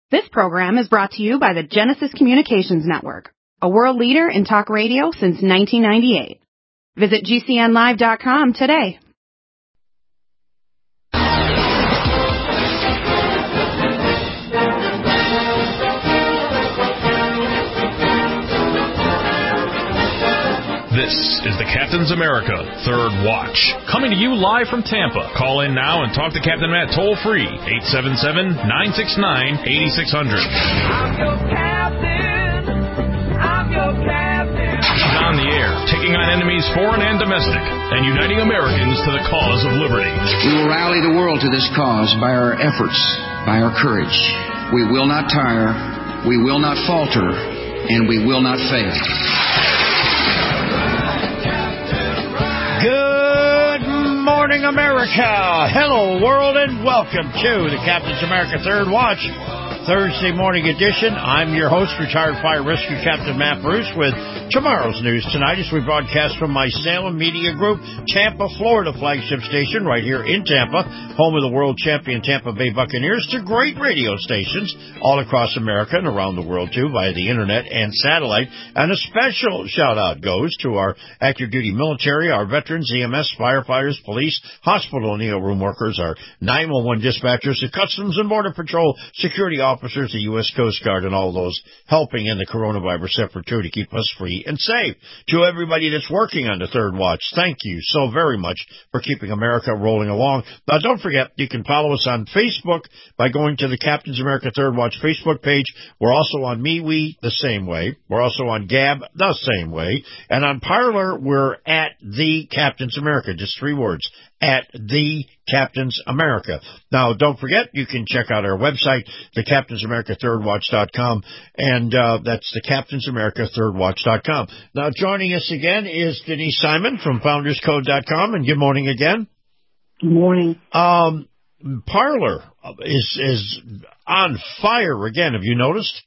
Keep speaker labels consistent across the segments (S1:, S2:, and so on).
S1: This program is brought to you by the Genesis Communications Network, a world leader in talk radio since 1998. Visit GCNlive.com today.
S2: This is the Captain's America Third Watch, coming to you live from Tampa. Call in now and talk to Captain Matt toll-free, 877-969-8600.
S3: I'm your captain. I'm your captain.
S2: He's on the air, taking on enemies foreign and domestic, and uniting Americans to the cause of liberty.
S4: We will rally the world to this cause by our efforts, by our courage. We will not tire, we will not falter, and we will not fail.
S5: Good morning, America. Hello, world, and welcome to the Captain's America Third Watch, Thursday morning edition. I'm your host, retired fire rescue Captain Matt Bruce, with tomorrow's news tonight as we broadcast from my Salem Media Group, Tampa, Florida flagship station right here in Tampa, home of the world champion Tampa Bay Buccaneers, to great radio stations all across America and around the world, too, via the internet and satellite. And a special shout-out goes to our active duty military, our veterans, EMS, firefighters, police, hospital and EO room workers, our 911 dispatchers, the Customs and Border Patrol security officers, the U.S. Coast Guard, and all those helping in the coronavirus effort, too, to keep us free and safe. To everybody that's working on the Third Watch, thank you so very much for keeping America rolling along. Now, don't forget, you can follow us on Facebook by going to the Captain's America Third Watch Facebook page. We're also on MeWe the same way. We're also on Gab the same way. And on Parler, we're at The Captain's America, just 3 words, at The Captain's America. Now, don't forget, you can check out our website, thecaptainsamericathirdwatch.com, and that's thecaptainsamericathirdwatch.com. Now, joining us again is Denise Simon from founderscode.com, and good morning again.
S6: Good morning.
S5: Parler is on fire again. Have you noticed?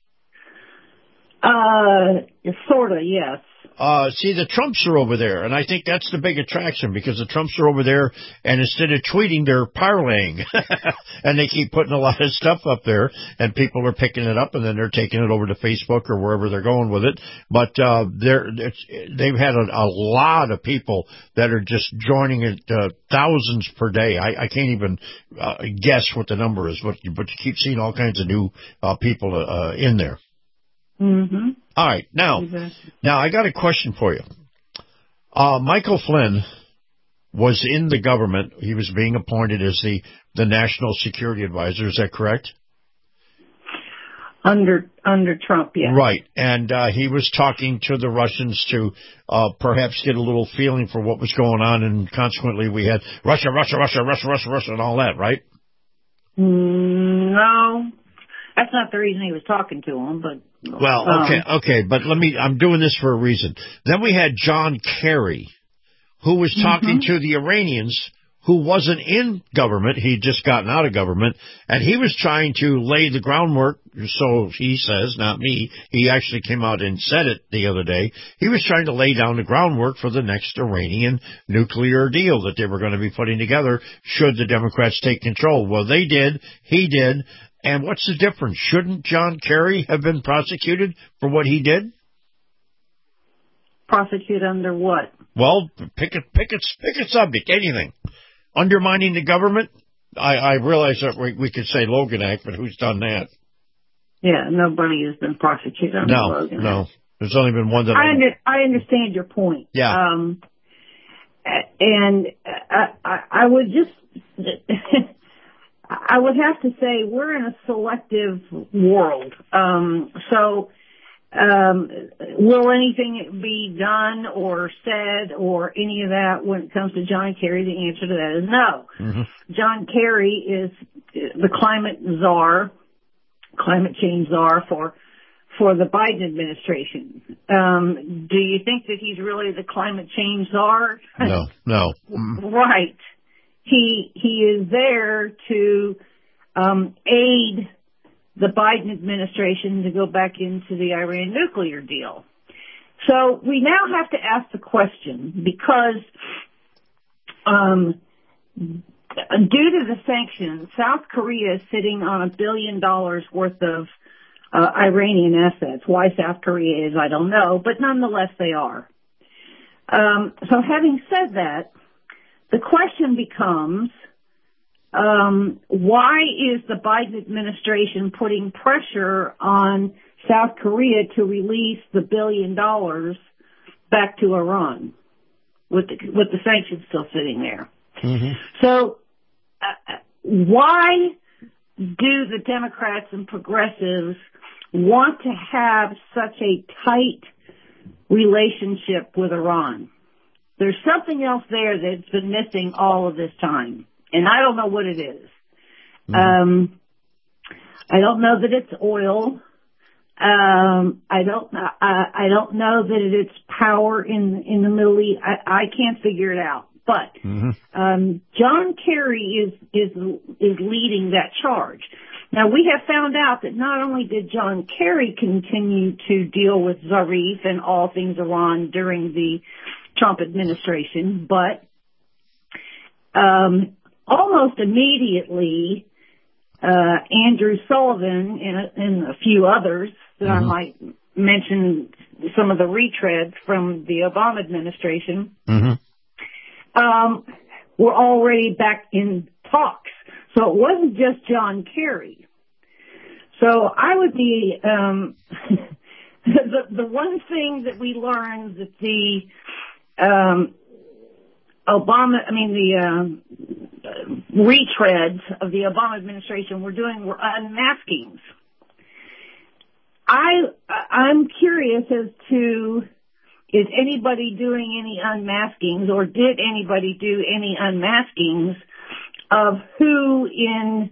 S6: Sort of, yes.
S5: See, the Trumps are over there, and I think that's the big attraction, because the Trumps are over there, and instead of tweeting, they're parlaying. And they keep putting a lot of stuff up there, and people are picking it up, and then they're taking it over to Facebook or wherever they're going with it. But they've had a lot of people that are just joining it, thousands per day. I can't even guess what the number is, but you keep seeing all kinds of new people in there.
S6: Mm-hmm.
S5: All right, now I got a question for you. Michael Flynn was in the government. He was being appointed as the National Security Advisor. Is that correct?
S6: Under Trump, yes.
S5: Right, and he was talking to the Russians to perhaps get a little feeling for what was going on, and consequently we had Russia, and all that, right?
S6: No, that's not the reason he was talking to him, but...
S5: Well, okay, but I'm doing this for a reason. Then we had John Kerry, who was talking to the Iranians, who wasn't in government. He'd just gotten out of government, and he was trying to lay the groundwork, so he says, not me. He actually came out and said it the other day. He was trying to lay down the groundwork for the next Iranian nuclear deal that they were going to be putting together should the Democrats take control. Well, they did. He did. And what's the difference? Shouldn't John Kerry have been prosecuted for what he did?
S6: Prosecuted under what?
S5: Well, pick a subject, anything. Undermining the government? I realize that we could say Logan Act, but who's done that?
S6: Yeah, nobody has been prosecuted under Logan Act. No.
S5: There's only been one that
S6: I understand your point.
S5: Yeah.
S6: And I would just... I would have to say we're in a selective world. Will anything be done or said or any of that when it comes to John Kerry? The answer to that is no. Mm-hmm. John Kerry is the climate change czar for the Biden administration. Do you think that he's really the climate change czar?
S5: No.
S6: Right. He is there to aid the Biden administration to go back into the Iran nuclear deal. So we now have to ask the question, because to the sanctions, South Korea is sitting on $1 billion worth of Iranian assets. Why South Korea is, I don't know, but nonetheless they are. So having said that, the question becomes, why is the Biden administration putting pressure on South Korea to release the $1 billion back to Iran with the sanctions still sitting there? Mm-hmm. So why do the Democrats and progressives want to have such a tight relationship with Iran? There's something else there that's been missing all of this time, and I don't know what it is. Mm-hmm. I don't know that it's oil. I don't know that it's power in the Middle East. I can't figure it out. But John Kerry is leading that charge. Now, we have found out that not only did John Kerry continue to deal with Zarif and all things Iran during the Trump administration, but almost immediately Andrew Sullivan and a few others that I might mention, some of the retreads from the Obama administration, were already back in talks. So it wasn't just John Kerry. So I would be, the one thing that we learned that the retreads of the Obama administration were doing were unmaskings. I'm curious as to, is anybody doing any unmaskings, or did anybody do any unmaskings of who in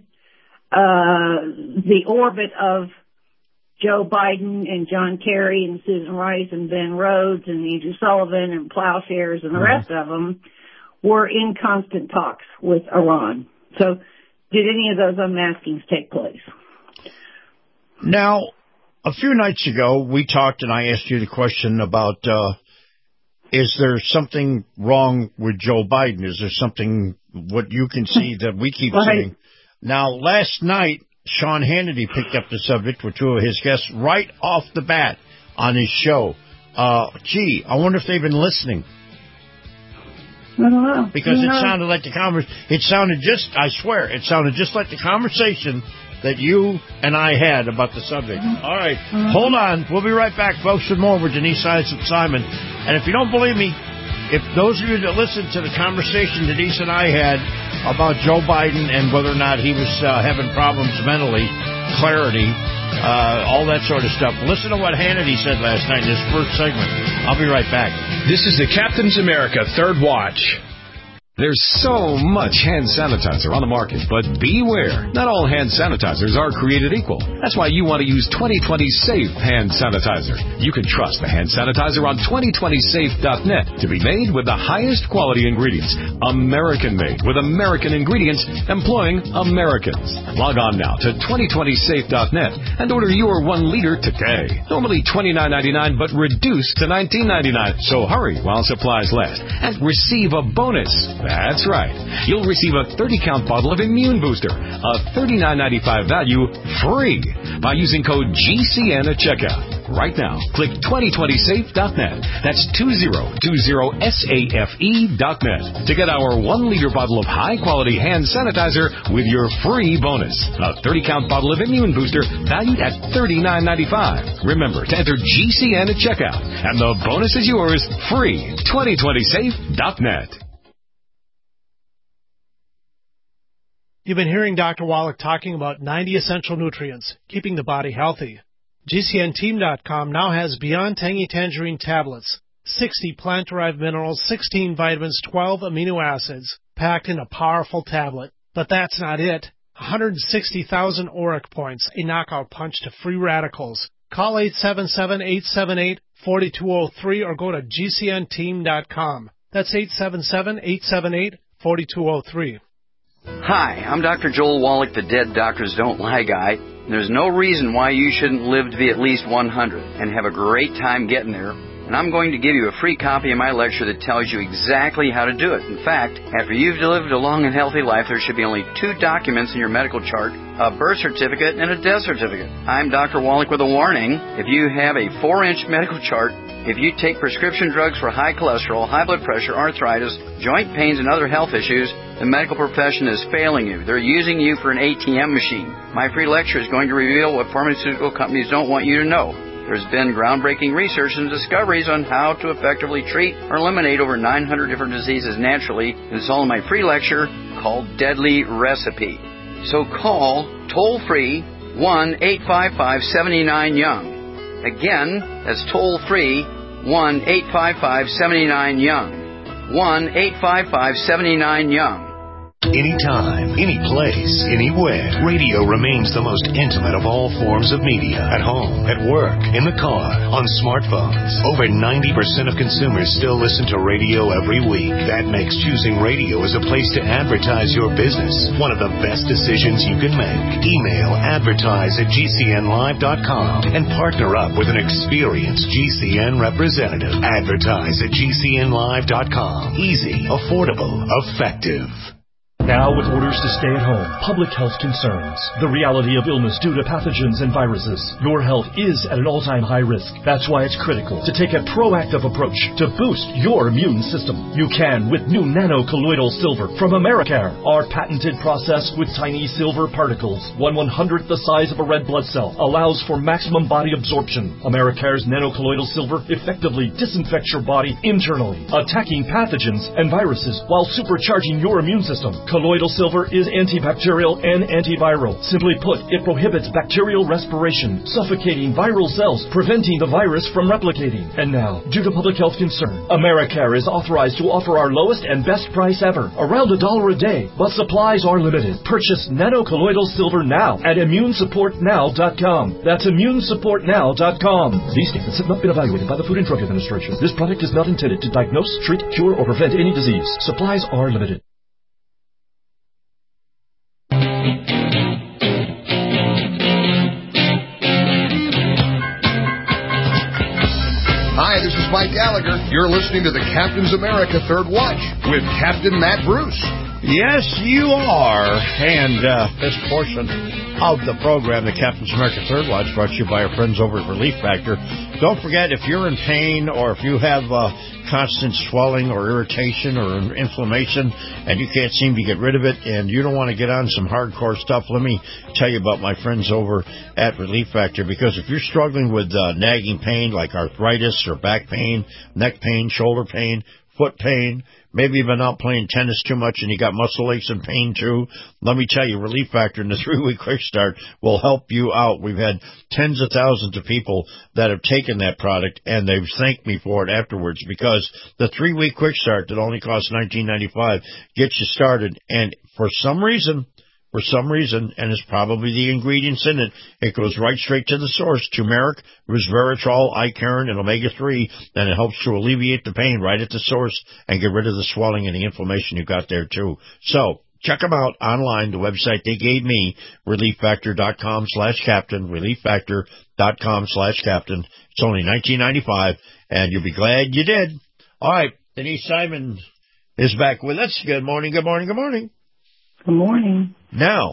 S6: the orbit of Joe Biden and John Kerry and Susan Rice and Ben Rhodes and Andrew Sullivan and Plowshares and the rest of them were in constant talks with Iran? So did any of those unmaskings take place?
S5: Now, a few nights ago, we talked and I asked you the question about, is there something wrong with Joe Biden? Is there something, what you can see that we keep saying? Now, last night, Sean Hannity picked up the subject with two of his guests right off the bat on his show. I wonder if they've been listening.
S6: I don't know.
S5: Because it sounded like I swear, it sounded just like the conversation that you and I had about the subject. All right. Hold on. We'll be right back, folks, with more with Denise Simon. And if you don't believe me, if those of you that listened to the conversation Denise and I had about Joe Biden and whether or not he was having problems mentally, clarity, all that sort of stuff, listen to what Hannity said last night in his first segment. I'll be right back.
S2: This is the Captain's America Third Watch.
S7: There's so much hand sanitizer on the market, but beware. Not all hand sanitizers are created equal. That's why you want to use 2020 Safe Hand Sanitizer. You can trust the hand sanitizer on 2020safe.net to be made with the highest quality ingredients. American-made with American ingredients, employing Americans. Log on now to 2020safe.net and order your 1 liter today. Normally $29.99, but reduced to $19.99. So hurry while supplies last and receive a bonus. That's right. You'll receive a 30-count bottle of Immune Booster, a $39.95 value, free by using code GCN at checkout. Right now, click 2020safe.net. That's 2020safe.net to get our 1-liter bottle of high-quality hand sanitizer with your free bonus. A 30-count bottle of Immune Booster valued at $39.95. Remember to enter GCN at checkout, and the bonus is yours, free. 2020safe.net.
S8: You've been hearing Dr. Wallach talking about 90 essential nutrients, keeping the body healthy. GCNteam.com now has Beyond Tangy Tangerine tablets, 60 plant-derived minerals, 16 vitamins, 12 amino acids, packed in a powerful tablet. But that's not it. 160,000 auric points, a knockout punch to free radicals. Call 877-878-4203 or go to GCNteam.com. That's 877-878-4203.
S9: Hi, I'm Dr. Joel Wallach, the Dead Doctors Don't Lie guy. There's no reason why you shouldn't live to be at least 100 and have a great time getting there and I'm going to give you a free copy of my lecture that tells you exactly how to do it. In fact, after you've lived a long and healthy life, there should be only 2 documents in your medical chart, a birth certificate and a death certificate. I'm Dr. Wallach with a warning. If you have a 4-inch medical chart, if you take prescription drugs for high cholesterol, high blood pressure, arthritis, joint pains, and other health issues, the medical profession is failing you. They're using you for an ATM machine. My free lecture is going to reveal what pharmaceutical companies don't want you to know. There's been groundbreaking research and discoveries on how to effectively treat or eliminate over 900 different diseases naturally. It's all in my free lecture called Deadly Recipe. So call toll-free 1-855-79-YOUNG. Again, that's toll-free 1-855-79-YOUNG. 1-855-79-YOUNG.
S10: Anytime, any place, anywhere, radio remains the most intimate of all forms of media. At home, at work, in the car, on smartphones. Over 90% of consumers still listen to radio every week. That makes choosing radio as a place to advertise your business one of the best decisions you can make. Email advertise@gcnlive.com and partner up with an experienced GCN representative. Advertise at gcnlive.com. Easy, affordable, effective.
S11: Now with orders to stay at home, public health concerns, the reality of illness due to pathogens and viruses, your health is at an all-time high risk. That's why it's critical to take a proactive approach to boost your immune system. You can with new nano-colloidal silver from Americare. Our patented process with tiny silver particles, 1/100th the size of a red blood cell, allows for maximum body absorption. Americare's nano-colloidal silver effectively disinfects your body internally, attacking pathogens and viruses while supercharging your immune system. Colloidal silver is antibacterial and antiviral. Simply put, it prohibits bacterial respiration, suffocating viral cells, preventing the virus from replicating. And now, due to public health concern, Americare is authorized to offer our lowest and best price ever, around $1 a day, but supplies are limited. Purchase nano-colloidal silver now at immunesupportnow.com. That's immunesupportnow.com. These statements have not been evaluated by the Food and Drug Administration. This product is not intended to diagnose, treat, cure, or prevent any disease. Supplies are limited.
S12: Hi, this is Mike Gallagher. You're listening to the Captain's America Third Watch with Captain Matt Bruce.
S5: Yes, you are. And this portion of the program, the Captain's America Third Watch, brought to you by our friends over at Relief Factor. Don't forget, if you're in pain or if you have constant swelling or irritation or inflammation and you can't seem to get rid of it and you don't want to get on some hardcore stuff, let me tell you about my friends over at Relief Factor. Because if you're struggling with nagging pain like arthritis or back pain, neck pain, shoulder pain, foot pain, maybe you've been out playing tennis too much and you got muscle aches and pain too, let me tell you, Relief Factor and the 3-week quick start will help you out. We've had tens of thousands of people that have taken that product and they've thanked me for it afterwards, because the 3-week quick start that only costs $19.95 gets you started. And for some reason, and it's probably the ingredients in it, it goes right straight to the source. Turmeric, resveratrol, Icarin, and omega-3, and it helps to alleviate the pain right at the source and get rid of the swelling and the inflammation you got there too. So check them out online, the website they gave me, relieffactor.com/captain, relieffactor.com/captain. It's only $19.95, and you'll be glad you did. All right, Denise Simon is back with us. Good morning, good morning, good morning.
S6: Good morning.
S5: Now,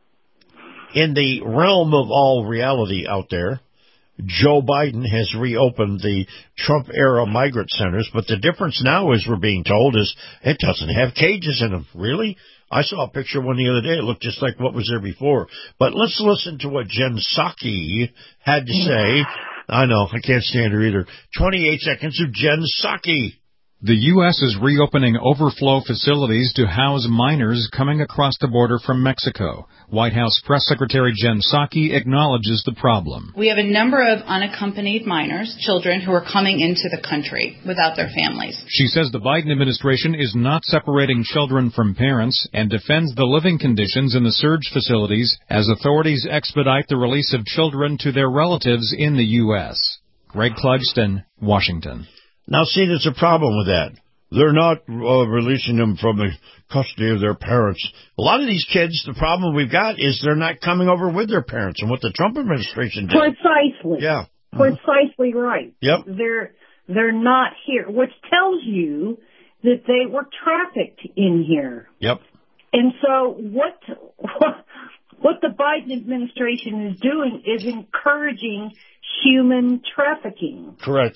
S5: in the realm of all reality out there, Joe Biden has reopened the Trump-era migrant centers, but the difference now, as we're being told, is it doesn't have cages in them. Really? I saw a picture one the other day. It looked just like what was there before. But let's listen to what Jen Psaki had to say. I know, I can't stand her either. 28 seconds of Jen Psaki.
S13: The U.S. is reopening overflow facilities to house minors coming across the border from Mexico. White House Press Secretary Jen Psaki acknowledges the problem.
S14: We have a number of unaccompanied minors, children who are coming into the country without their families.
S13: She says the Biden administration is not separating children from parents and defends the living conditions in the surge facilities as authorities expedite the release of children to their relatives in the U.S. Greg Clugston, Washington.
S5: Now, see, there's a problem with that. They're not releasing them from the custody of their parents. A lot of these kids, the problem we've got is they're not coming over with their parents. And what the Trump administration did.
S6: Precisely.
S5: Yeah.
S6: Precisely right.
S5: Yep.
S6: they're not here, which tells you that they were trafficked in here.
S5: Yep.
S6: And so what the Biden administration is doing is encouraging human trafficking.
S5: Correct.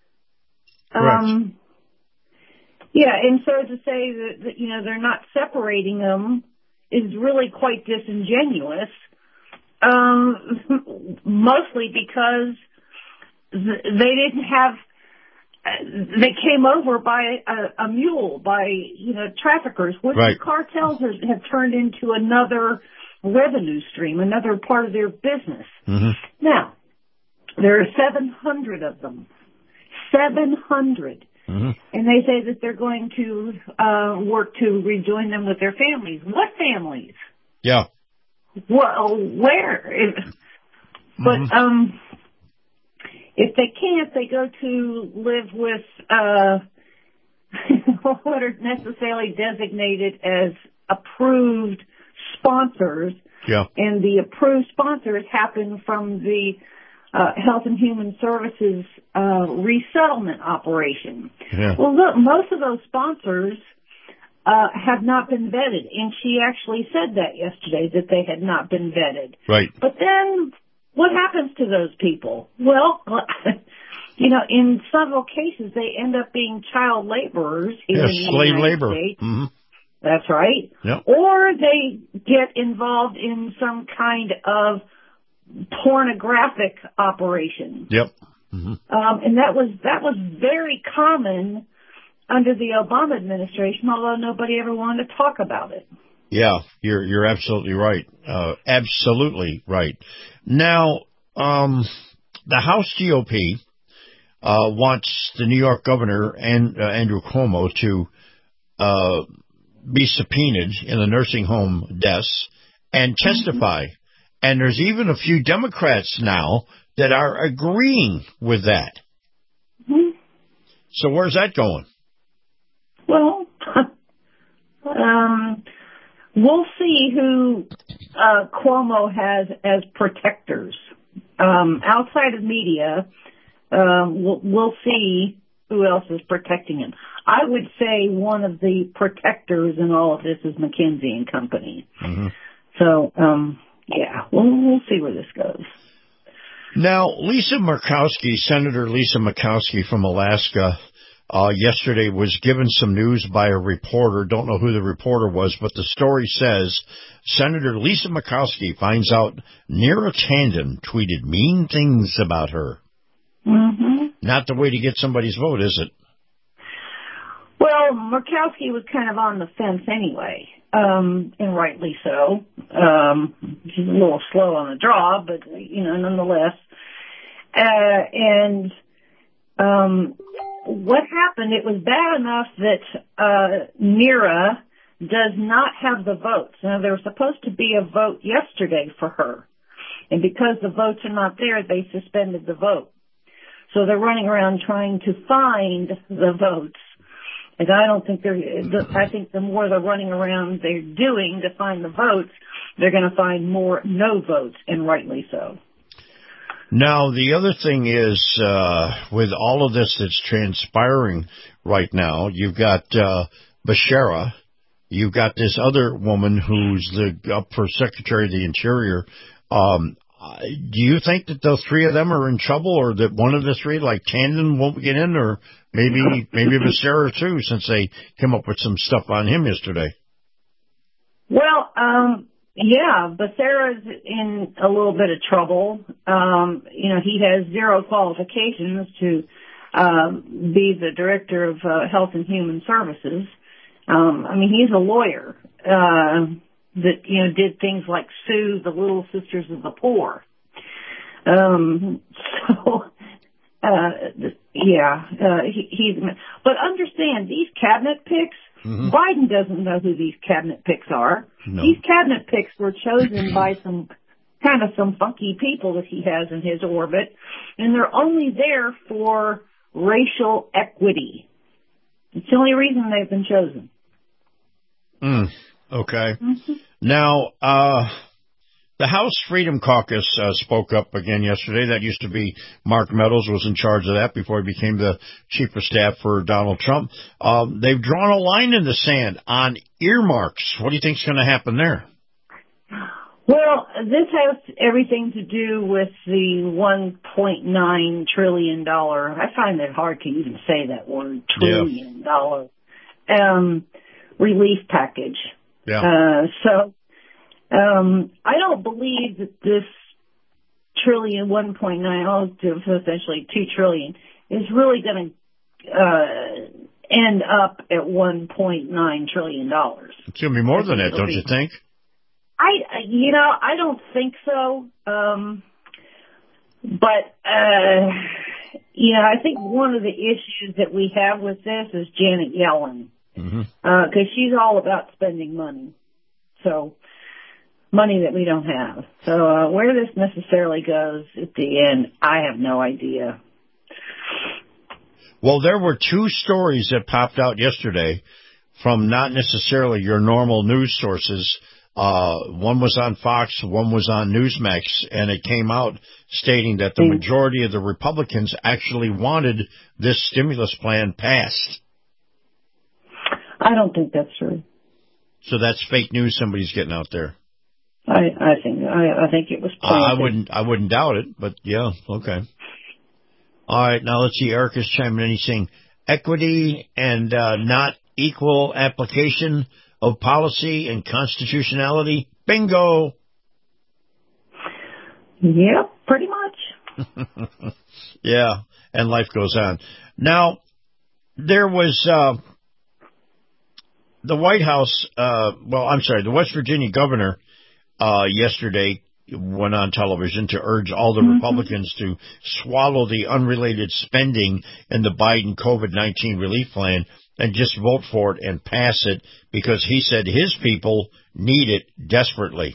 S6: Yeah, and so to say that they're not separating them is really quite disingenuous, mostly because they came over by a mule, by, traffickers, which the cartels have turned into another revenue stream, another part of their business.
S5: Mm-hmm.
S6: Now, there are 700 of them. 700.
S5: Mm-hmm.
S6: And they say that they're going to work to rejoin them with their families. What families?
S5: Yeah.
S6: Well, where? But if they can't, they go to live with what are necessarily designated as approved sponsors.
S5: Yeah.
S6: And the approved sponsors happen from the Health and Human Services resettlement operation.
S5: Yeah.
S6: Well, look, most of those sponsors have not been vetted, and she actually said that yesterday, that they had not been vetted.
S5: Right.
S6: But then, what happens to those people? Well, in several cases, they end up being child laborers here in the
S5: slave
S6: United
S5: labor.
S6: States.
S5: Mm-hmm.
S6: That's right.
S5: Yep.
S6: Or they get involved in some kind of pornographic operation.
S5: Yep. Mm-hmm.
S6: And that was very common under the Obama administration, although nobody ever wanted to talk about it.
S5: Yeah, you're absolutely right. Absolutely right. Now, the House GOP wants the New York governor and Andrew Cuomo to be subpoenaed in the nursing home deaths and testify. Mm-hmm. And there's even a few Democrats now that are agreeing with that.
S6: Mm-hmm.
S5: So where's that going?
S6: Well, we'll see who Cuomo has as protectors. Outside of media, we'll see who else is protecting him. I would say one of the protectors in all of this is McKinsey and Company.
S5: Mm-hmm.
S6: So, yeah, we'll see where this goes.
S5: Now, Senator Lisa Murkowski from Alaska, yesterday was given some news by a reporter. Don't know who the reporter was, but the story says Senator Lisa Murkowski finds out Neera Tanden tweeted mean things about her.
S6: Mm-hmm.
S5: Not the way to get somebody's vote, is it?
S6: Well, Murkowski was kind of on the fence anyway, and rightly so. She's a little slow on the draw, but, nonetheless. What happened, it was bad enough that Neera does not have the votes. Now, there was supposed to be a vote yesterday for her, and because the votes are not there, they suspended the vote. So they're running around trying to find the votes. And I don't think I think the more they're running around they're doing to find the votes, they're going to find more no votes, and rightly so.
S5: Now, the other thing is, with all of this that's transpiring right now, you've got Becerra, you've got this other woman who's up for Secretary of the Interior. Do you think that those three of them are in trouble, or that one of the three, like Tanden, won't get in, or maybe Becerra too, since they came up with some stuff on him yesterday?
S6: Well, yeah, Becerra's in a little bit of trouble. He has zero qualifications to be the director of Health and Human Services. He's a lawyer that, did things like sue the Little Sisters of the Poor. But understand, these cabinet picks, mm-hmm. Biden doesn't know who these cabinet picks are. No. These cabinet picks were chosen by some funky people that he has in his orbit, and they're only there for racial equity. It's the only reason they've been chosen.
S5: Okay.
S6: Mm-hmm.
S5: Now, The House Freedom Caucus spoke up again yesterday. That used to be Mark Meadows was in charge of that before he became the chief of staff for Donald Trump. They've drawn a line in the sand on earmarks. What do you think is going to happen there?
S6: Well, this has everything to do with the $1.9 trillion. I find it hard to even say that word, trillion dollar, relief package.
S5: Yeah.
S6: I don't believe that this trillion, 1.9, essentially $2 trillion, is really going to end up at $1.9 trillion.
S5: It's going to be more than that, don't you think?
S6: I don't think so. But I think one of the issues that we have with this is Janet Yellen. Because she's all about spending money. So, money that we don't have. So, where this necessarily goes at the end, I have no idea.
S5: Well, there were two stories that popped out yesterday from not necessarily your normal news sources. One was on Fox, one was on Newsmax, and it came out stating that the majority of the Republicans actually wanted this stimulus plan passed.
S6: I don't think that's true.
S5: So that's fake news somebody's getting out there.
S6: I think it was planted.
S5: I wouldn't doubt it, but yeah, okay. All right, now let's see. Eric is chiming in. He's saying equity and not equal application of policy and constitutionality. Bingo.
S6: Yep, pretty much.
S5: Yeah, and life goes on. Now, there was the White House, the West Virginia governor yesterday went on television to urge all the Republicans to swallow the unrelated spending in the Biden COVID-19 relief plan and just vote for it and pass it because he said his people need it desperately.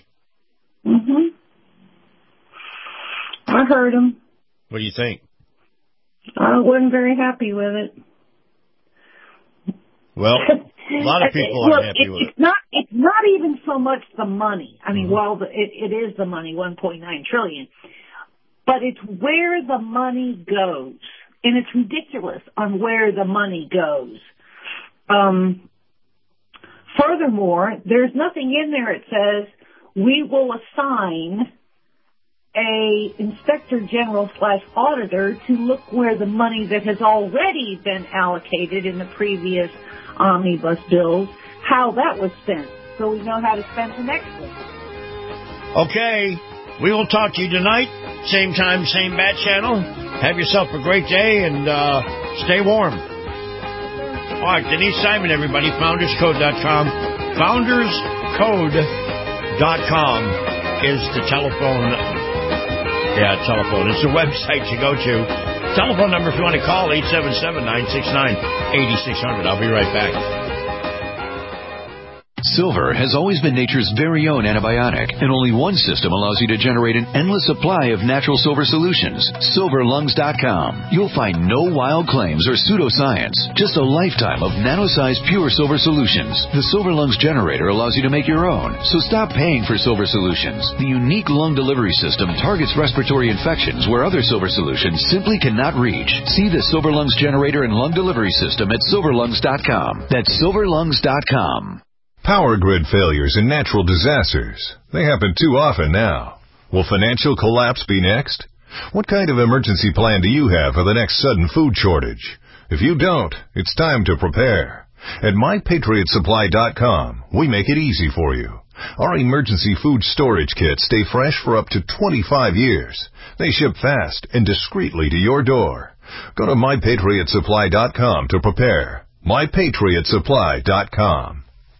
S6: I heard him.
S5: What do you think?
S6: I wasn't very happy with it.
S5: Well, a lot of people aren't happy with it.
S6: It's not even so much the money. I mean, it is the money, $1.9 trillion, but it's where the money goes, and it's ridiculous on where the money goes. Furthermore, there's nothing in there that says we will assign a inspector general / auditor to look where the money that has already been allocated in the previous omnibus bills, how that was spent, so we know how to spend the next one.
S5: Okay, we will talk to you tonight, same time, same bat channel. Have yourself a great day and stay warm. All right, Denise Simon, everybody, founderscode.com. Founderscode.com is the telephone. Yeah, telephone. It's the website you go to. Telephone number if you want to call, 877-969-8600. I'll be right back.
S15: Silver has always been nature's very own antibiotic, and only one system allows you to generate an endless supply of natural silver solutions. SilverLungs.com. You'll find no wild claims or pseudoscience, just a lifetime of nano-sized pure silver solutions. The Silver Lungs generator allows you to make your own, so stop paying for silver solutions. The unique lung delivery system targets respiratory infections where other silver solutions simply cannot reach. See the Silver Lungs generator and lung delivery system at SilverLungs.com. That's SilverLungs.com.
S16: Power grid failures and natural disasters. They happen too often now. Will financial collapse be next? What kind of emergency plan do you have for the next sudden food shortage? If you don't, it's time to prepare. At MyPatriotSupply.com, we make it easy for you. Our emergency food storage kits stay fresh for up to 25 years. They ship fast and discreetly to your door. Go to MyPatriotSupply.com to prepare. MyPatriotSupply.com.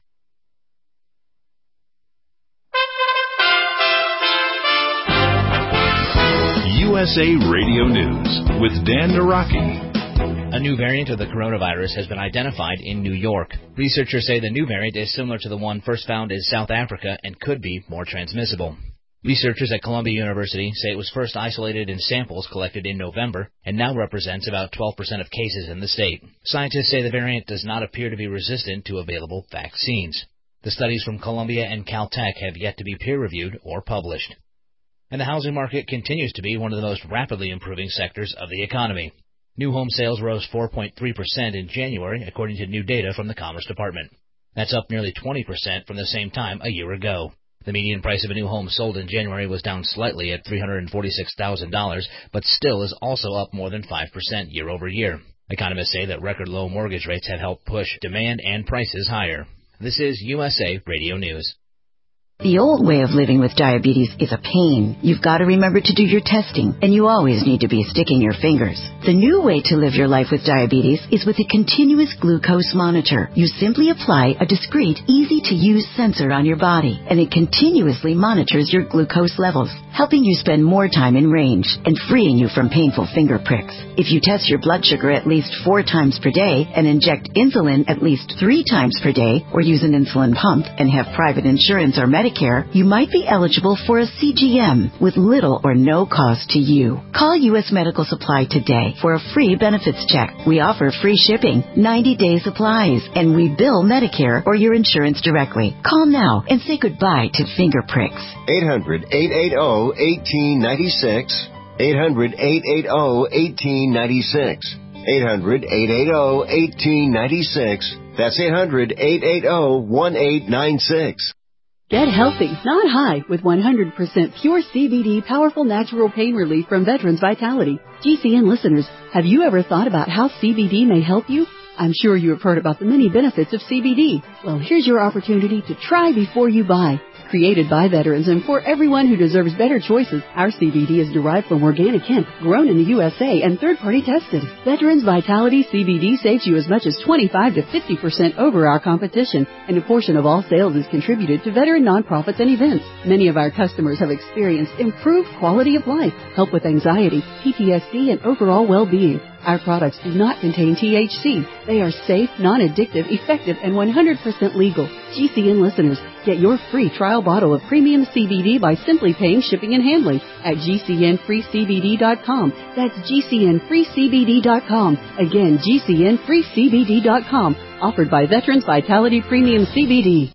S2: USA Radio News with Dan Naraki.
S17: A new variant of the coronavirus has been identified in New York. Researchers say the new variant is similar to the one first found in South Africa and could be more transmissible. Researchers at Columbia University say it was first isolated in samples collected in November and now represents about 12% of cases in the state. Scientists say the variant does not appear to be resistant to available vaccines. The studies from Columbia and Caltech have yet to be peer-reviewed or published. And the housing market continues to be one of the most rapidly improving sectors of the economy. New home sales rose 4.3% in January, according to new data from the Commerce Department. That's up nearly 20% from the same time a year ago. The median price of a new home sold in January was down slightly at $346,000, but still is also up more than 5% year over year. Economists say that record low mortgage rates have helped push demand and prices higher. This is USA Radio News.
S18: The old way of living with diabetes is a pain. You've got to remember to do your testing, and you always need to be sticking your fingers. The new way to live your life with diabetes is with a continuous glucose monitor. You simply apply a discreet, easy-to-use sensor on your body, and it continuously monitors your glucose levels, helping you spend more time in range and freeing you from painful finger pricks. If you test your blood sugar at least 4 times per day and inject insulin at least 3 times per day, or use an insulin pump and have private insurance or Medicare, you might be eligible for a CGM with little or no cost to you. Call U.S. Medical Supply today for a free benefits check. We offer free shipping, 90-day supplies, and we bill Medicare or your insurance directly. Call now and say goodbye to finger pricks.
S19: 800-880-1896. 800-880-1896. 800-880-1896. That's 800-880-1896.
S20: Get healthy, not high, with 100% pure CBD powerful natural pain relief from Veterans Vitality. GCN listeners, have you ever thought about how CBD may help you? I'm sure you have heard about the many benefits of CBD. Well, here's your opportunity to try before you buy. Created by veterans and for everyone who deserves better choices, our CBD is derived from organic hemp, grown in the USA and third-party tested. Veterans Vitality CBD saves you as much as 25 to 50% over our competition, and a portion of all sales is contributed to veteran nonprofits and events. Many of our customers have experienced improved quality of life, help with anxiety, PTSD, and overall well-being. Our products do not contain THC. They are safe, non-addictive, effective, and 100% legal. GCN listeners, get your free trial bottle of premium CBD by simply paying shipping and handling at GCNFreeCBD.com. That's GCNFreeCBD.com. Again, GCNFreeCBD.com. Offered by Veterans Vitality Premium CBD.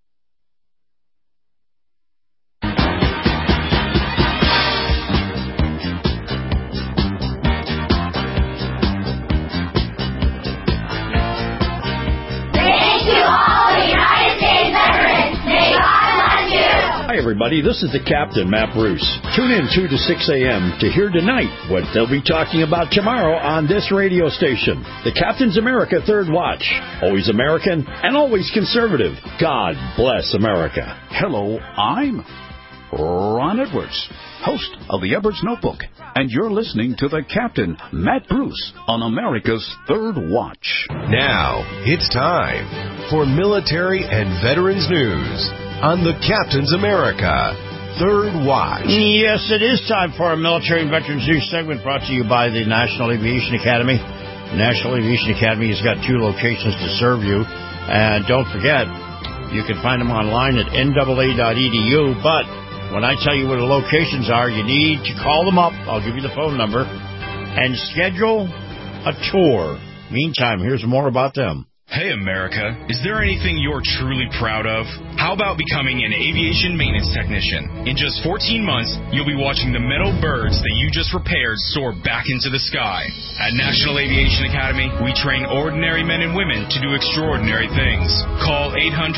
S5: Hi, everybody. This is the Captain, Matt Bruce. Tune in 2 to 6 a.m. to hear tonight what they'll be talking about tomorrow on this radio station. The Captain's America Third Watch. Always American and always conservative. God bless America.
S21: Hello, I'm Ron Edwards, host of the Edwards Notebook, and you're listening to the Captain, Matt Bruce, on America's Third Watch.
S22: Now, it's time for military and veterans news on the Captain's America Third Watch.
S5: Yes, it is time for our Military and Veterans News segment brought to you by the National Aviation Academy. The National Aviation Academy has got 2 locations to serve you. And don't forget, you can find them online at NAA.edu. But when I tell you where the locations are, you need to call them up. I'll give you the phone number and schedule a tour. Meantime, here's more about them.
S23: Hey, America, is there anything you're truly proud of? How about becoming an aviation maintenance technician? In just 14 months, you'll be watching the metal birds that you just repaired soar back into the sky. At National Aviation Academy, we train ordinary men and women to do extraordinary things. Call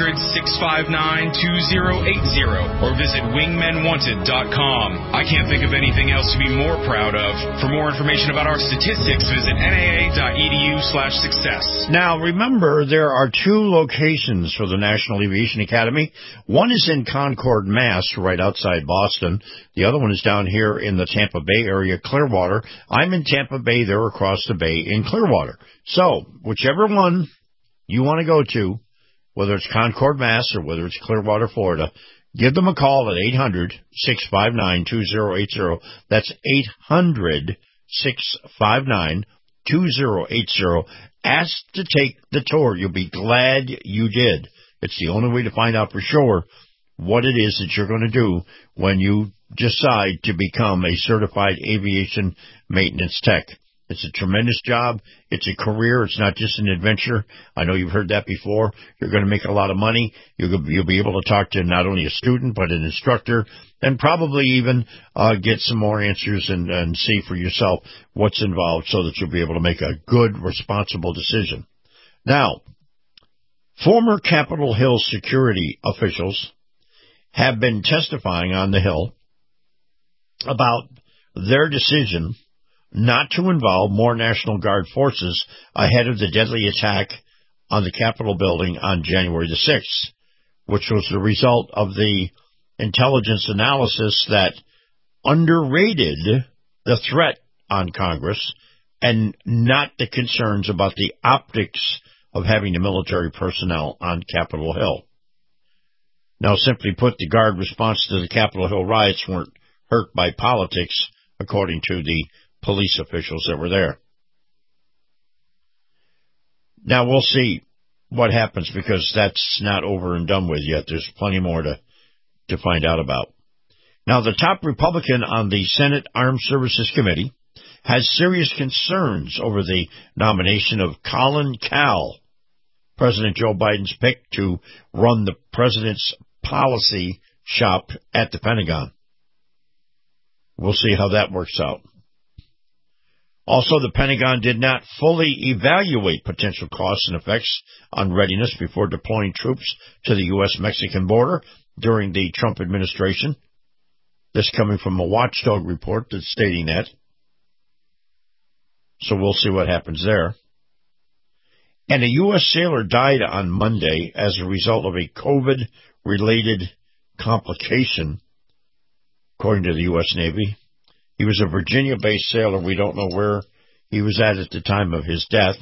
S23: 800-659-2080 or visit wingmenwanted.com. I can't think of anything else to be more proud of. For more information about our statistics, visit naa.edu/success.
S5: Now, remember, there are 2 locations for the National Aviation Academy. One is in Concord, Mass., right outside Boston. The other one is down here in the Tampa Bay area, Clearwater. I'm in Tampa Bay. They're across the bay in Clearwater. So, whichever one you want to go to, whether it's Concord, Mass., or whether it's Clearwater, Florida, give them a call at 800-659-2080. That's 800-659-2080. Ask to take the tour. You'll be glad you did. It's the only way to find out for sure what it is that you're going to do when you decide to become a certified aviation maintenance tech. It's a tremendous job. It's a career. It's not just an adventure. I know you've heard that before. You're going to make a lot of money. You'll be able to talk to not only a student, but an instructor, and probably even get some more answers and see for yourself what's involved so that you'll be able to make a good, responsible decision. Now, former Capitol Hill security officials have been testifying on the Hill about their decision not to involve more National Guard forces ahead of the deadly attack on the Capitol building on January the 6th, which was the result of the intelligence analysis that underrated the threat on Congress and not the concerns about the optics of having the military personnel on Capitol Hill. Now, simply put, the Guard response to the Capitol Hill riots weren't hurt by politics, according to the police officials that were there. Now, we'll see what happens because that's not over and done with yet. There's plenty more to find out about. Now, the top Republican on the Senate Armed Services Committee has serious concerns over the nomination of Colin Kahl, President Joe Biden's pick to run the president's policy shop at the Pentagon. We'll see how that works out. Also, the Pentagon did not fully evaluate potential costs and effects on readiness before deploying troops to the U.S.-Mexican border during the Trump administration. This coming from a watchdog report that's stating that. So we'll see what happens there. And a U.S. sailor died on Monday as a result of a COVID-related complication, according to the U.S. Navy. He was a Virginia-based sailor. We don't know where he was at the time of his death.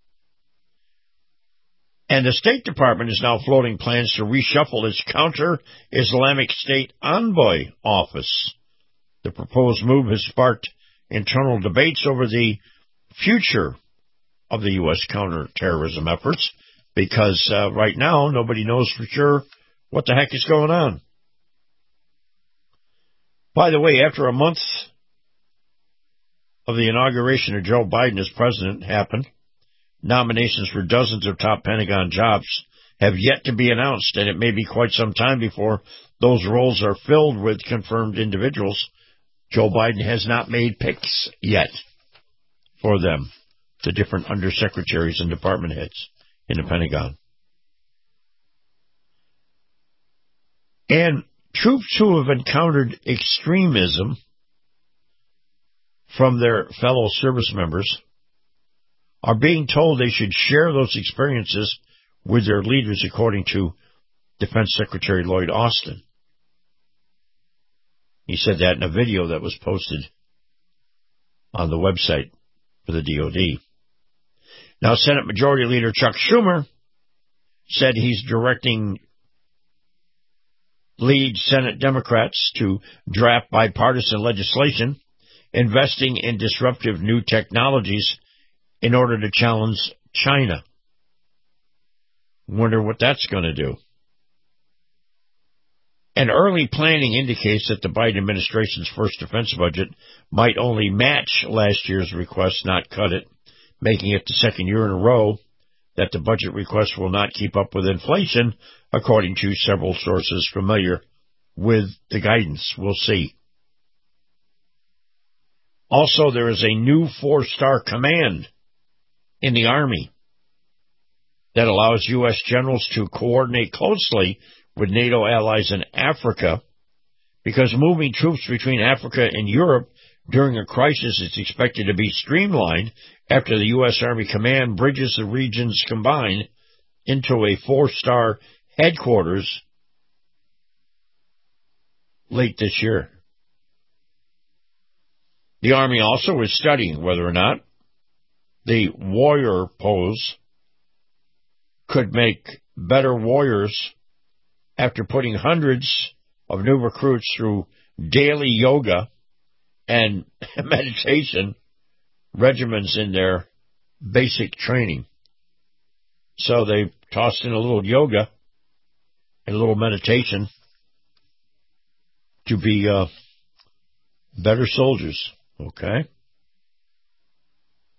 S5: And the State Department is now floating plans to reshuffle its counter-Islamic State envoy office. The proposed move has sparked internal debates over the future of the U.S. counterterrorism efforts because right now nobody knows for sure what the heck is going on. By the way, after a month of the inauguration of Joe Biden as president happened, nominations for dozens of top Pentagon jobs have yet to be announced, and it may be quite some time before those roles are filled with confirmed individuals. Joe Biden has not made picks yet for them, the different undersecretaries and department heads in the Pentagon. And troops who have encountered extremism from their fellow service members are being told they should share those experiences with their leaders, according to Defense Secretary Lloyd Austin. He said that in a video that was posted on the website for the DOD. Now, Senate Majority Leader Chuck Schumer said he's directing lead Senate Democrats to draft bipartisan legislation investing in disruptive new technologies in order to challenge China. Wonder what that's going to do. And early planning indicates that the Biden administration's first defense budget might only match last year's request, not cut it, making it the second year in a row that the budget request will not keep up with inflation, according to several sources familiar with the guidance. We'll see. Also, there is a new 4-star command in the Army that allows U.S. generals to coordinate closely with NATO allies in Africa, because moving troops between Africa and Europe during a crisis is expected to be streamlined after the U.S. Army Command bridges the regions combined into a 4-star headquarters late this year. The Army also is studying whether or not the warrior pose could make better warriors after putting hundreds of new recruits through daily yoga and meditation regimens in their basic training. So they tossed in a little yoga and a little meditation to be better soldiers. Okay?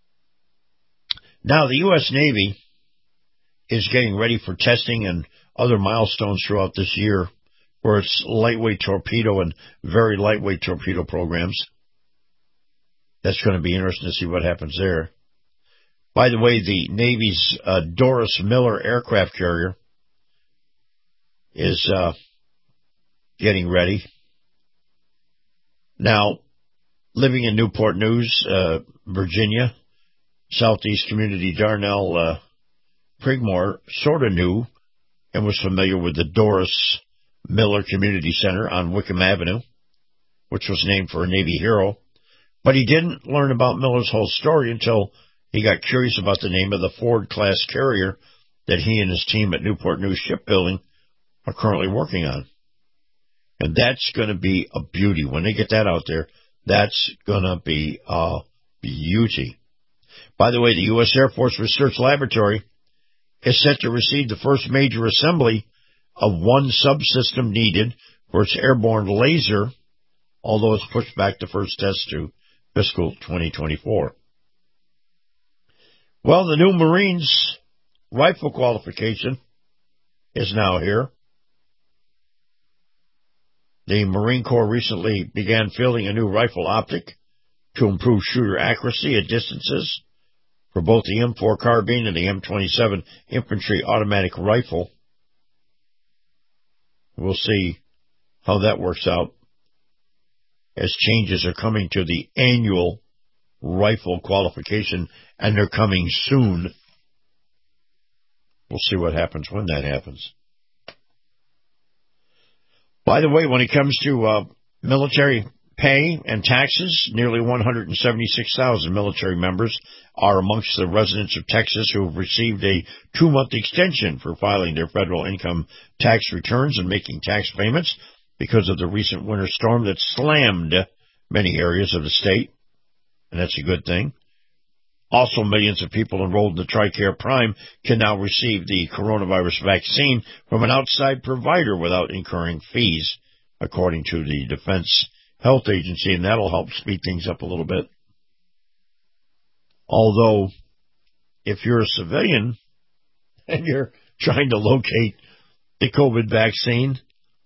S5: Now, the U.S. Navy is getting ready for testing and other milestones throughout this year for its lightweight torpedo and very lightweight torpedo programs. That's going to be interesting to see what happens there. By the way, the Navy's Doris Miller aircraft carrier is getting ready. Now, living in Newport News, Virginia, Southeast Community Darnell Prigmore sort of knew and was familiar with the Doris Miller Community Center on Wickham Avenue, which was named for a Navy hero. But he didn't learn about Miller's whole story until he got curious about the name of the Ford-class carrier that he and his team at Newport News Shipbuilding are currently working on. And that's going to be a beauty. When they get that out there, that's going to be a beauty. By the way, the U.S. Air Force Research Laboratory is set to receive the first major assembly of one subsystem needed for its airborne laser, although it's pushed back the first test to fiscal 2024. Well, the new Marines rifle qualification is now here. The Marine Corps recently began fielding a new rifle optic to improve shooter accuracy at distances for both the M4 carbine and the M27 infantry automatic rifle. We'll see how that works out as changes are coming to the annual rifle qualification, and they're coming soon. We'll see what happens when that happens. By the way, when it comes to military pay and taxes, nearly 176,000 military members are amongst the residents of Texas who have received a 2-month extension for filing their federal income tax returns and making tax payments because of the recent winter storm that slammed many areas of the state, and that's a good thing. Also, millions of people enrolled in the TRICARE Prime can now receive the coronavirus vaccine from an outside provider without incurring fees, according to the Defense Health Agency, and that'll help speed things up a little bit. Although, if you're a civilian and you're trying to locate the COVID vaccine,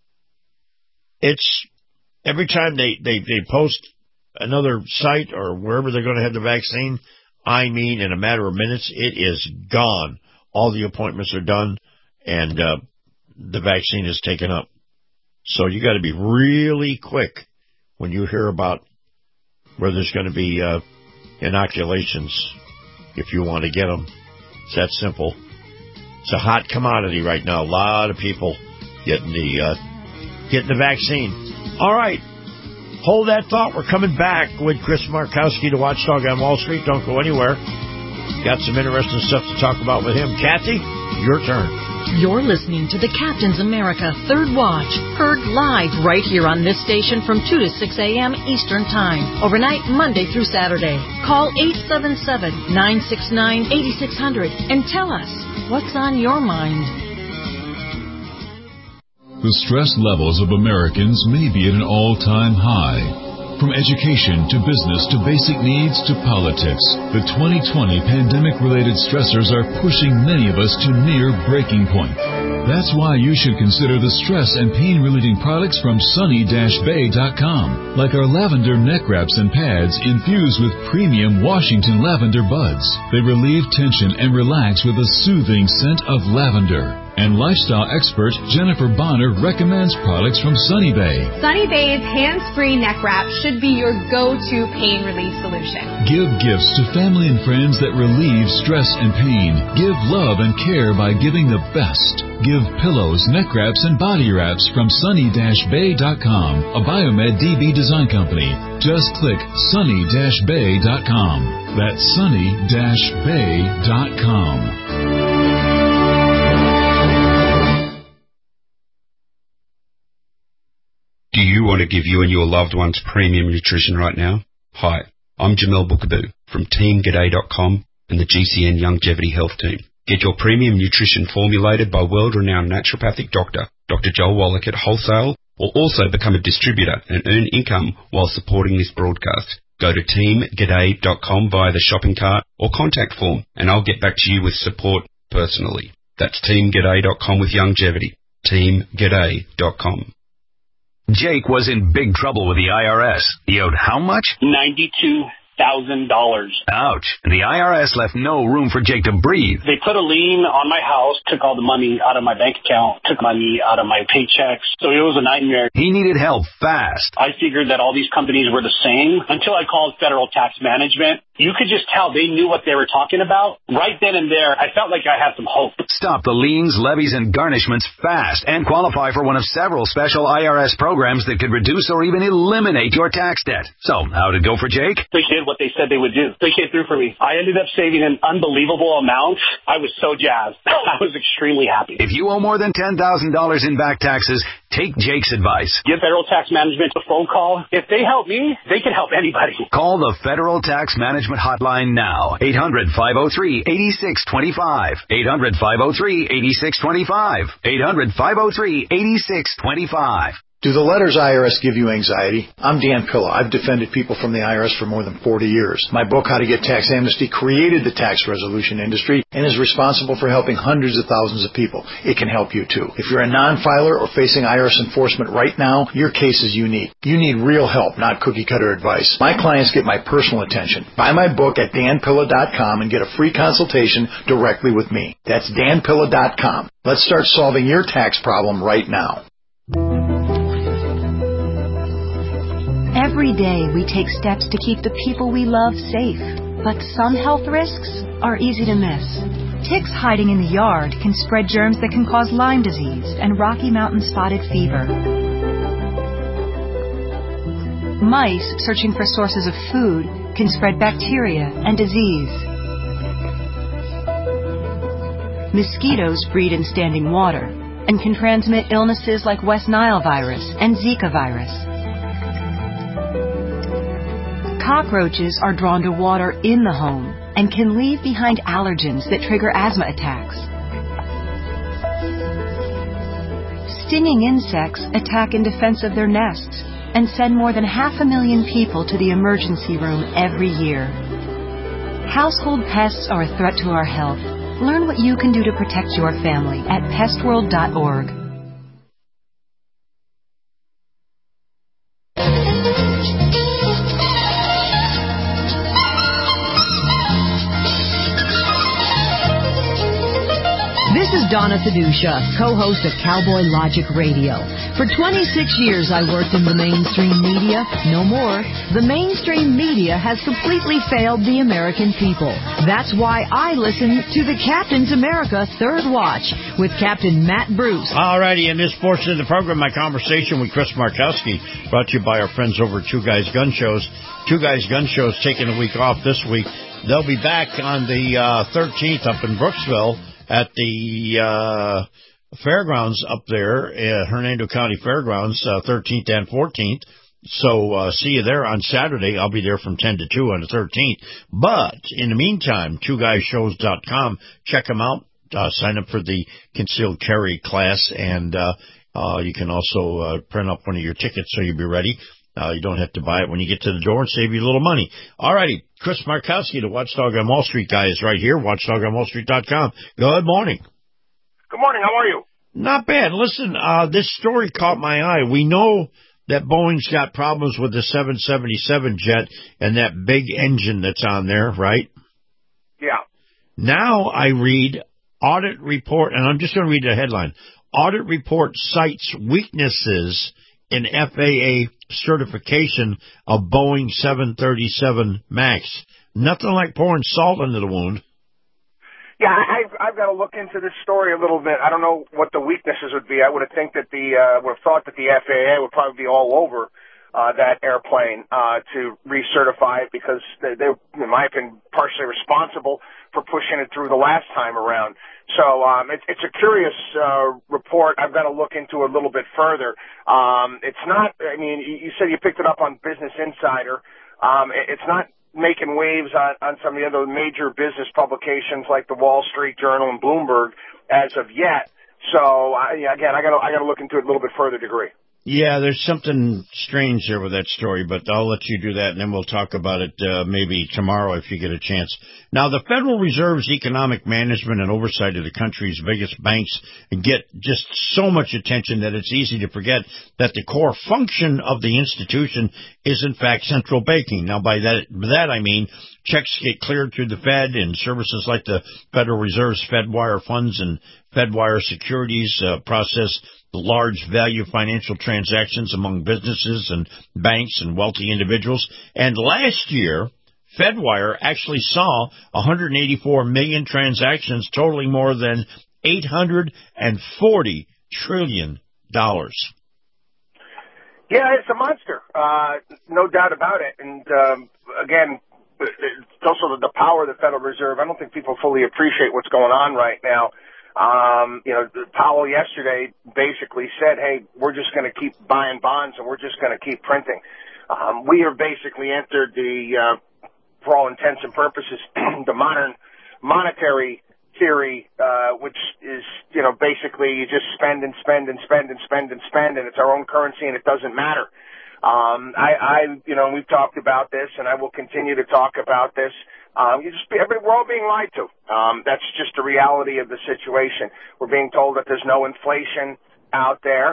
S5: it's every time they post another site or wherever they're going to have the vaccine, I mean, in a matter of minutes, it is gone. All the appointments are done, and the vaccine is taken up. So you got to be really quick when you hear about where there's going to be inoculations if you want to get them. It's that simple. It's a hot commodity right now. A lot of people getting the vaccine. All right. Hold that thought. We're coming back with Chris Markowski, the Watchdog on Wall Street. Don't go anywhere. Got some interesting stuff to talk about with him. Kathy, your turn.
S1: You're listening to the Captain's America Third Watch, heard live right here on this station from 2 to 6 a.m. Eastern Time, overnight Monday through Saturday. Call 877-969-8600 and tell us what's on your mind.
S3: The stress levels of Americans may be at an all-time high. From education to business to basic needs to politics, the 2020 pandemic-related stressors are pushing many of us to near breaking point. That's why you should consider the stress and pain-relieving products from sunny-bay.com, like our lavender neck wraps and pads infused with premium Washington lavender buds. They relieve tension and relax with a soothing scent of lavender. And lifestyle expert Jennifer Bonner recommends products from Sunny Bay.
S4: Sunny Bay's hands-free neck wrap should be your go-to pain relief solution.
S3: Give gifts to family and friends that relieve stress and pain. Give love and care by giving the best. Give pillows, neck wraps, and body wraps from sunny-bay.com, a Biomed DB design company. Just click sunny-bay.com. That's sunny-bay.com.
S24: Do you want to give you and your loved ones premium nutrition right now? Hi, I'm Jamel Bookaboo from TeamGaday.com and the GCN Longevity Health Team. Get your premium nutrition formulated by world-renowned naturopathic doctor, Dr. Joel Wallach at wholesale, or also become a distributor and earn income while supporting this broadcast. Go to teamg'day.com via the shopping cart or contact form, and I'll get back to you with support personally. That's teamg'day.com with Youngevity. teamg'day.com.
S7: Jake was in big trouble with the IRS. He owed how much?
S8: $92,000.
S7: Ouch. And the IRS left no room for Jake to breathe.
S8: They put a lien on my house, took all the money out of my bank account, took money out of my paychecks. So it was a nightmare.
S7: He needed help fast.
S8: I figured that all these companies were the same until I called Federal Tax Management. You could just tell they knew what they were talking about. Right then and there, I felt like I had some hope.
S7: Stop the liens, levies, and garnishments fast and qualify for one of several special IRS programs that could reduce or even eliminate your tax debt. So, how'd it go for Jake?
S8: They did what they said they would do. They came through for me. I ended up saving an unbelievable amount. I was so jazzed. I was extremely happy.
S7: If you owe more than $10,000 in back taxes, take Jake's advice.
S8: Give Federal Tax Management a phone call. If they help me, they can help anybody.
S7: Call the Federal Tax Management hotline now. 800-503-8625. 800-503-8625. 800-503-8625.
S9: Do the letters IRS give you anxiety? I'm Dan Pilla. I've defended people from the IRS for more than 40 years. My book, How to Get Tax Amnesty, created the tax resolution industry and is responsible for helping hundreds of thousands of people. It can help you too. If you're a non-filer or facing IRS enforcement right now, your case is unique. You need real help, not cookie-cutter advice. My clients get my personal attention. Buy my book at danpilla.com and get a free consultation directly with me. That's danpilla.com. Let's start solving your tax problem right now.
S10: Every day we take steps to keep the people we love safe, but some health risks are easy to miss. Ticks hiding in the yard can spread germs that can cause Lyme disease and Rocky Mountain spotted fever. Mice searching for sources of food can spread bacteria and disease. Mosquitoes breed in standing water and can transmit illnesses like West Nile virus and Zika virus. Cockroaches are drawn to water in the home and can leave behind allergens that trigger asthma attacks. Stinging insects attack in defense of their nests and send more than 500,000 people to the emergency room every year. Household pests are a threat to our health. Learn what you can do to protect your family at pestworld.org.
S1: This is Donna Fiducia, co-host of Cowboy Logic Radio. For 26 years, I worked in the mainstream media. No more. The mainstream media has completely failed the American people. That's why I listen to the Captain's America Third Watch with Captain Matt Bruce.
S5: All righty, in this portion of the program, my conversation with Chris Markowski, brought to you by our friends over at Two Guys Gun Shows. Two Guys Gun Shows taking a week off this week. They'll be back on the 13th up in Brooksville at the fairgrounds up there, Hernando County Fairgrounds, 13th and 14th. So see you there on Saturday. I'll be there from 10 to 2 on the 13th. But in the meantime, twoguyshows.com. Check them out. Sign up for the concealed carry class, and you can also print up one of your tickets so you'll be ready. You don't have to buy it when you get to the door and save you a little money. All righty. Chris Markowski, the Watchdog on Wall Street guy, is right here, watchdogonwallstreet.com. Good morning.
S25: Good morning. How are you?
S5: Not bad. Listen, this story caught my eye. We know that Boeing's got problems with the 777 jet and that big engine that's on there, right?
S25: Yeah.
S5: Now I read audit report, and I'm just going to read the headline. Audit report cites weaknesses in FAA certification of Boeing 737 MAX. Nothing like pouring salt into the wound.
S25: Yeah, I've got to look into this story a little bit. I don't know what the weaknesses would be. I would have thought that the FAA would probably be all over that airplane to recertify it, because they're, in my opinion, partially responsible for pushing it through the last time around. So it's a curious report. I've got to look into it a little bit further. It's not, I mean, you said you picked it up on Business Insider. It's not making waves on some of the other major business publications like the Wall Street Journal and Bloomberg as of yet. So, again, I got to look into it a little bit further degree.
S5: Yeah, there's something strange there with that story, but I'll let you do that, and then we'll talk about it maybe tomorrow if you get a chance. Now, the Federal Reserve's economic management and oversight of the country's biggest banks get just so much attention that it's easy to forget that the core function of the institution is, in fact, central banking. Now, by that I mean checks get cleared through the Fed, and services like the Federal Reserve's FedWire funds and FedWire securities process large value financial transactions among businesses and banks and wealthy individuals. And last year, FedWire actually saw 184 million transactions totaling more than $840 trillion.
S25: Yeah, it's a monster. No doubt about it. And again, it's also the power of the Federal Reserve. I don't think people fully appreciate what's going on right now. Powell yesterday basically said, hey, we're just going to keep buying bonds and we're just going to keep printing. We have basically entered for all intents and purposes, the modern monetary theory, which is, basically you just spend and spend and spend and spend and spend, and it's our own currency and it doesn't matter. We've talked about this, and I will continue to talk about this. We're all being lied to. That's just the reality of the situation. We're being told that there's no inflation out there.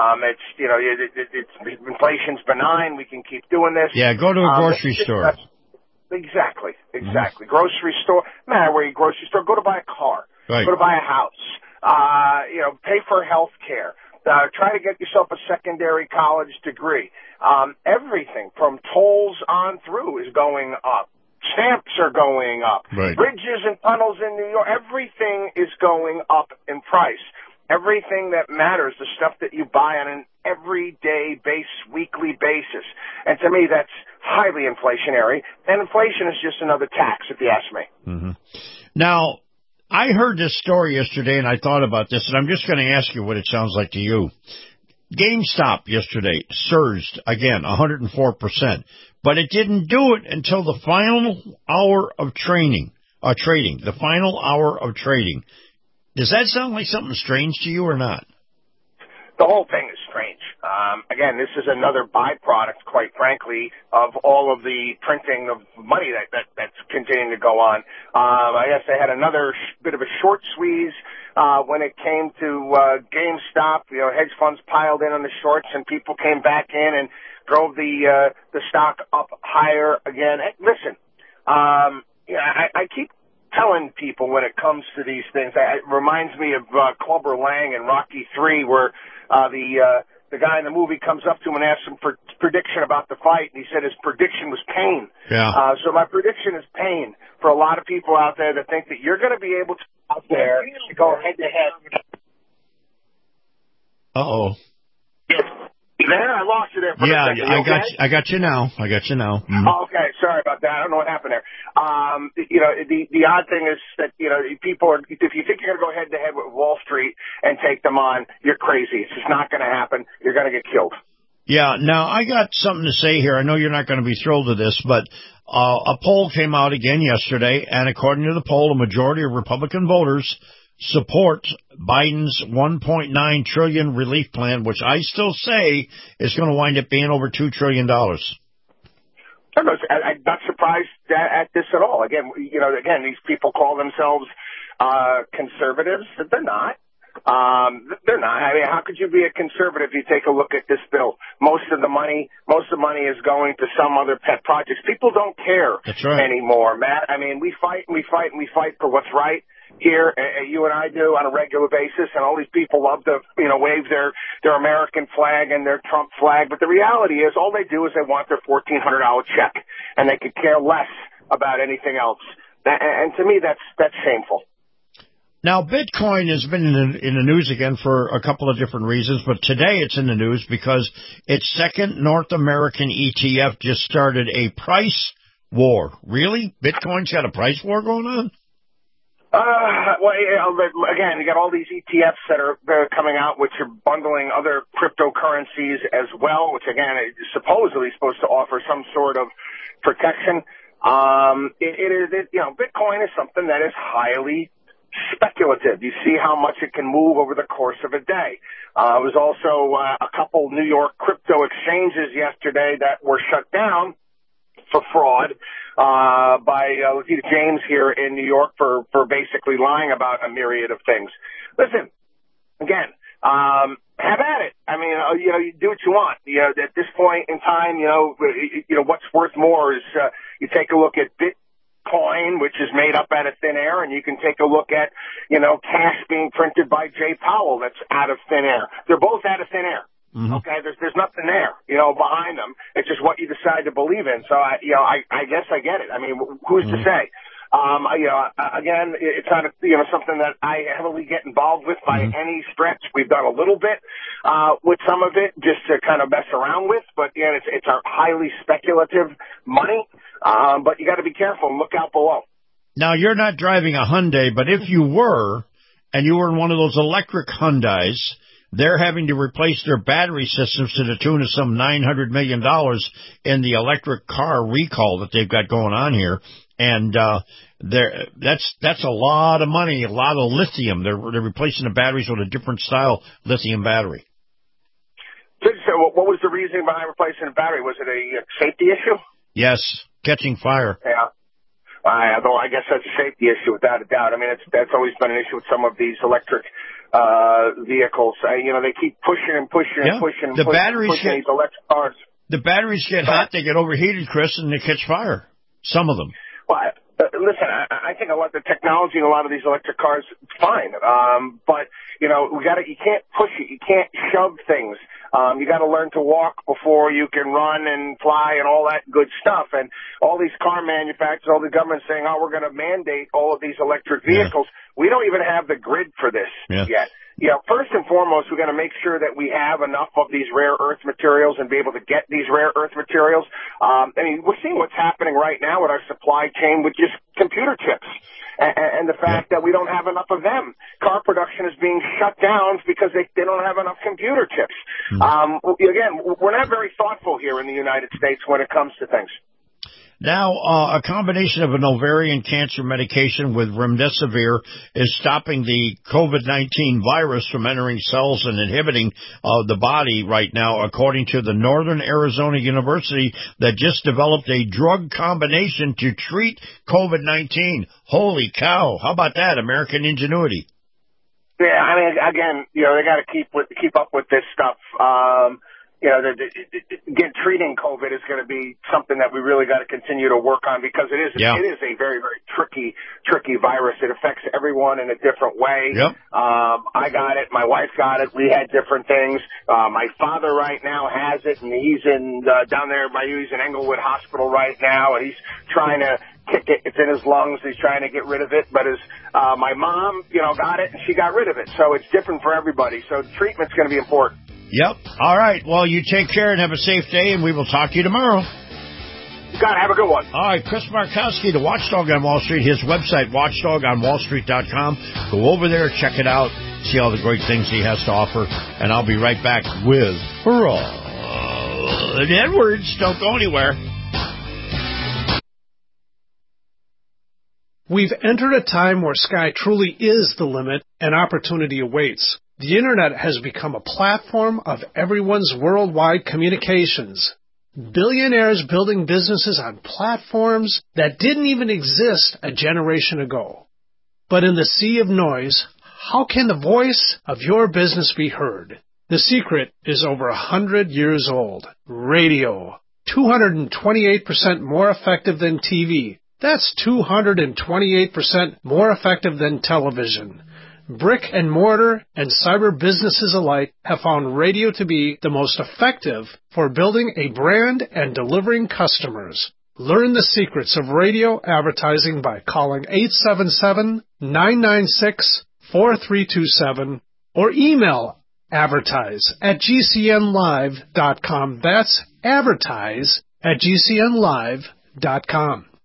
S25: Inflation's benign. We can keep doing this.
S5: Yeah, go to a grocery store.
S25: Exactly. Grocery store. No matter where you grocery store, go to buy a car.
S5: Right.
S25: Go to buy a house. Pay for health care. Try to get yourself a secondary college degree. Everything from tolls on through is going up. Stamps are going up.
S5: Right.
S25: Bridges and tunnels in New York, everything is going up in price. Everything that matters, the stuff that you buy on an everyday weekly basis. And to me, that's highly inflationary. And inflation is just another tax, if you ask me.
S5: Mm-hmm. Now, I heard this story yesterday, and I thought about this, and I'm just going to ask you what it sounds like to you. GameStop yesterday surged, again, 104%. But it didn't do it until the final hour of trading. The final hour of trading. Does that sound like something strange to you or not?
S25: The whole thing is strange. Again, this is another byproduct, quite frankly, of all of the printing of money that's continuing to go on. I guess they had another bit of a short squeeze when it came to GameStop. Hedge funds piled in on the shorts, and people came back in and drove the stock up higher again. Hey, listen, I keep telling people when it comes to these things, it reminds me of Clubber Lang in Rocky III, where the guy in the movie comes up to him and asks him for prediction about the fight, and he said his prediction was pain.
S5: Yeah.
S25: So my prediction is pain for a lot of people out there that think that you're going to be able to out there to go head to head.
S5: Uh-oh.
S25: There, I lost you there for a second.
S5: I got you now. Mm-hmm.
S25: Oh, okay, sorry about that. I don't know what happened there. The odd thing is that, people are, if you think you're going to go head to head with Wall Street and take them on, you're crazy. It's just not going to happen. You're going to get killed.
S5: Yeah, now I got something to say here. I know you're not going to be thrilled with this, but a poll came out again yesterday, and according to the poll, a majority of Republican voters support Biden's $1.9 trillion relief plan, which I still say is going to wind up being over $2 trillion.
S25: I'm not surprised at this at all. Again, these people call themselves conservatives. They're not. They're not. I mean, how could you be a conservative if you take a look at this bill? Most of the money is going to some other pet projects. People don't care anymore, Matt. I mean, we fight for what's right here. You and I do on a regular basis, and all these people love to, wave their American flag and their Trump flag. But the reality is, all they do is they want their $1,400 check, and they could care less about anything else. And to me, that's shameful.
S5: Now, Bitcoin has been in the news again for a couple of different reasons, but today it's in the news because its second North American ETF just started a price war. Really? Bitcoin's got a price war going on?
S25: Again, you got all these ETFs that are coming out, which are bundling other cryptocurrencies as well, which again is supposedly supposed to offer some sort of protection. Bitcoin is something that is highly speculative. You see how much it can move over the course of a day. There was also a couple New York crypto exchanges yesterday that were shut down for fraud by Letitia James here in New York for basically lying about a myriad of things. Listen, again, have at it. I mean, you do what you want. At this point in time, what's worth more is you take a look at Bitcoin, which is made up out of thin air, and you can take a look at, cash being printed by Jay Powell that's out of thin air. They're both out of thin air. Mm-hmm. Okay, there's nothing there, behind them. It's just what you decide to believe in. So I guess I get it. I mean, who's to say? Again, it's not something that I heavily get involved with by any stretch. We've done a little bit with some of it just to kind of mess around with, but it's a highly speculative money. But you got to be careful and look out below.
S5: Now, you're not driving a Hyundai, but if you were, and you were in one of those electric Hyundais, they're having to replace their battery systems to the tune of some $900 million in the electric car recall that they've got going on here. And that's a lot of money, a lot of lithium. They're replacing the batteries with a different style lithium battery.
S25: So what was the reason behind replacing the battery? Was it a safety issue?
S5: Yes, catching fire.
S25: Yeah. Although I guess that's a safety issue without a doubt. I mean, that's always been an issue with some of these electric vehicles. They keep pushing and pushing and pushing and pushing these electric cars.
S5: The batteries get hot, they get overheated, Chris, and they catch fire. Some of them.
S25: Well, listen, I think the technology in a lot of these electric cars is fine. But, you can't push it. You can't shove things. You got to learn to walk before you can run and fly and all that good stuff. And all these car manufacturers, all the government saying, we're going to mandate all of these electric vehicles. Yeah. We don't even have the grid for this yet. First and foremost, we're going to make sure that we have enough of these rare earth materials and be able to get these rare earth materials. We're seeing what's happening right now with our supply chain with just computer chips. And the fact that we don't have enough of them. Car production is being shut down because they don't have enough computer chips. Again, we're not very thoughtful here in the United States when it comes to things.
S5: Now, a combination of an ovarian cancer medication with remdesivir is stopping the COVID-19 virus from entering cells and inhibiting the body right now, according to the Northern Arizona University that just developed a drug combination to treat COVID-19. Holy cow. How about that? American ingenuity.
S25: Yeah, I mean, again, they got to keep up with this stuff. Treating COVID is going to be something that we really got to continue to work on because it is a very, very tricky virus. It affects everyone in a different way.
S5: Yep.
S25: I got it. My wife got it. We had different things. My father right now has it, and he's down there by you. He's in Englewood Hospital right now, and he's trying to kick it. It's in his lungs. He's trying to get rid of it. But my mom, got it, and she got rid of it. So it's different for everybody. So treatment's going to be important.
S5: Yep. All right. Well, you take care and have a safe day, and we will talk to you tomorrow.
S25: God, have a good one.
S5: All right. Chris Markowski, the Watchdog on Wall Street, his website, watchdogonwallstreet.com. Go over there, check it out, see all the great things he has to offer, and I'll be right back with Ron Edwards. Don't go anywhere.
S6: We've entered a time where sky truly is the limit and opportunity awaits. The Internet has become a platform of everyone's worldwide communications. Billionaires building businesses on platforms that didn't even exist a generation ago. But in the sea of noise, how can the voice of your business be heard? The secret is over 100 years old. Radio. 228% more effective than TV. That's 228% more effective than television. Brick and mortar and cyber businesses alike have found radio to be the most effective for building a brand and delivering customers. Learn the secrets of radio advertising by calling 877-996-4327 or email advertise@gcnlive.com. That's advertise@gcnlive.com.